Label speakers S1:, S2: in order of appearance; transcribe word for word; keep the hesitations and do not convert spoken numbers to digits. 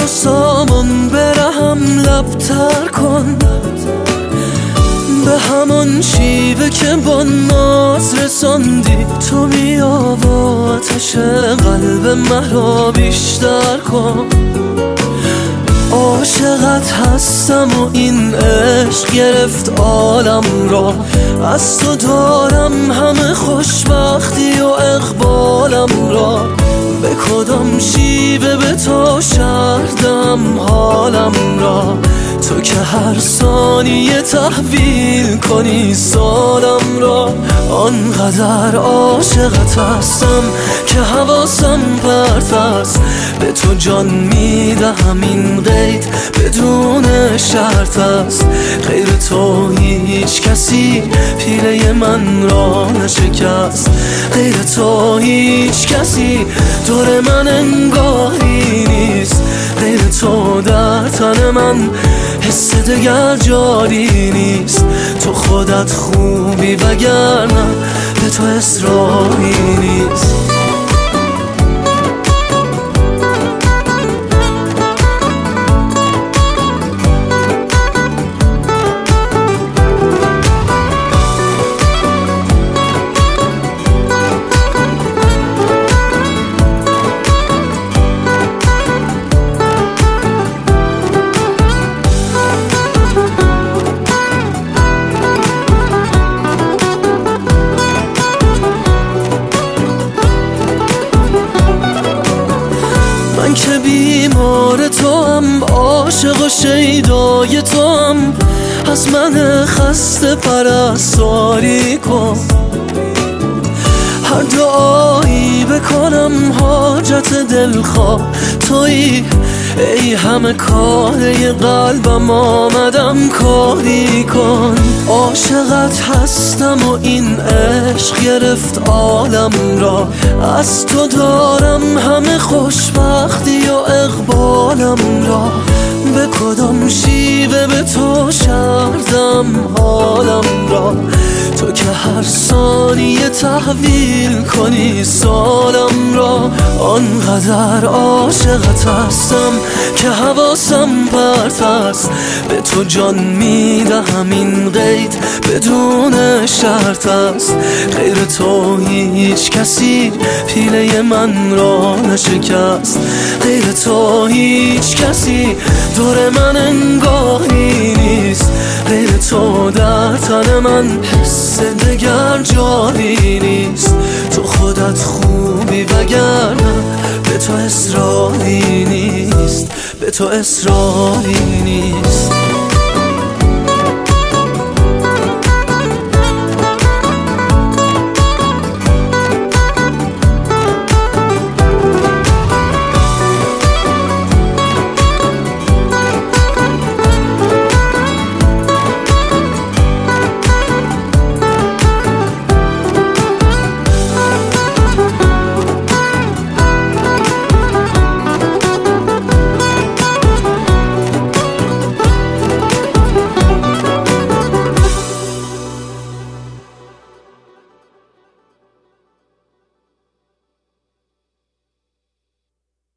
S1: سامان برهم لبتر کن، به همان شیوه که با ناز رساندی. تو بیا و آتش قلب مرا بیشتر کن. عاشقت هستم و این عشق گرفت عالم را، از تو دارم همه خوشبختی و اقبالم را. به کدام شیوه به تو شردم حالم را، تو که هر ثانیه تحویل کنی سالم را. آنقدر عاشقت هستم که حواسم پرت است، به تو جان میدهم این قید بدون شرط است. غیر تو هیچ کسی پیله من را نشکست، غیر تو هیچ کسی دور من انگاری نیست. غیر تو در تن من حس دگر جاری نیست. تو خودت خوبی وگرنه به تو اصراری نیست. من که بیمار تو هم، عاشق و شیدای تو هم، از من خسته پرستاری کن. هر دعایی بکنم حاجت دلخواه تویی، ای همه کاره قلبم آمدم کاری کن. عاشقت هستم و این عشق گرفت عالم را، از تو دارم همه خوشبختی و اقبالم را. به کدام شیوه به تو شردم حالم را، تو که هر ثانیه تحویل کنی سالم را. آنقدر عاشقت هستم که حواسم پرت است، به تو جان میدهم این قید بدون شرط است. غیر تو هیچ کسی پیله من را نشکست، غیر تو هیچ کسی دور من انگاری نیست. غیر تو در تن من حس دگر جاری نیست. تو خودت خوبی وگرنه به تو اصراری نیست، به تو اصراری نیست.